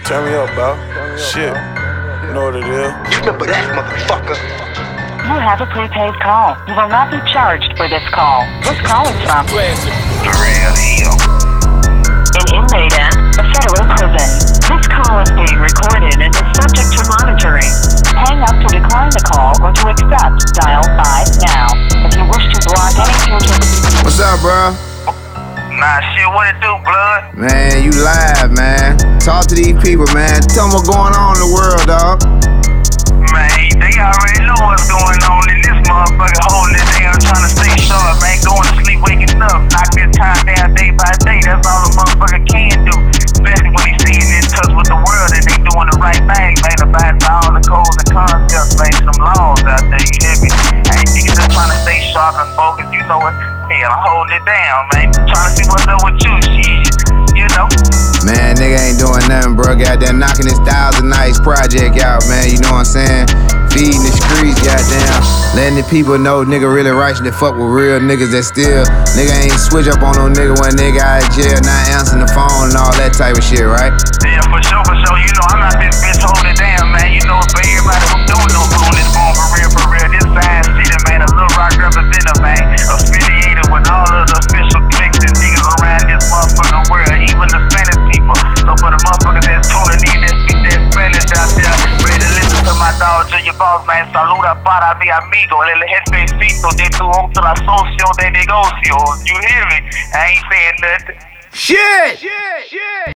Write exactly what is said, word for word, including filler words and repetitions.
Turn me up, bro. Shit. You know what it is. You remember that, motherfucker? You have a prepaid call. You will not be charged for this call. This call is from The real deal. an inmate at a federal prison. This call is being recorded and is subject to monitoring. Hang up to decline the call or to accept. Dial five now. If you wish to block any future... What's up, bro? Nah, shit, what it do, blood? Man, you live, man. Talk to these people, man. Tell them what's going on in the world, dog. Man, they already know what's going on in this motherfucker. Holding it down, trying to stay sharp, man. Going to sleep, waking up. Knock this time down day by day. That's all a motherfucker can do. Especially when he's staying in touch with the world and they doing the right thing, man. Abiding by all the codes and concepts, man. Some laws out there, you hear me? I ain't niggas just trying to stay sharp and focused, you know what? Hell, I'm holding it down, man. Trying to see what's up with you, shit. You know? Man, nigga ain't doing nothing, bro. Goddamn knocking this Thousand Nights project out, man. You know what I'm saying? Feeding the streets, goddamn. Letting the people know nigga really righteous to fuck with real niggas that still. Nigga ain't switch up on no nigga when nigga out of jail, not answering the phone and all that type of shit, right? Yeah, for sure, for sure. You know, I'm not this bitch holding it down, man. You know, for everybody who's doing no on this phone, for real, for real. This Zion City, man, a Little Rock representative, man. Affiliated with all of the official cliques and niggas around this motherfucking world, even the Spanish people. So for the motherfuckers that's tuning in, that speak that Spanish out there, ready to listen to my dog, Junior Boss, man. Saluda para mi amigo, el jefecito de tu otra socio de negocio. You hear me? I ain't saying nothing. Shit! Shit! Shit!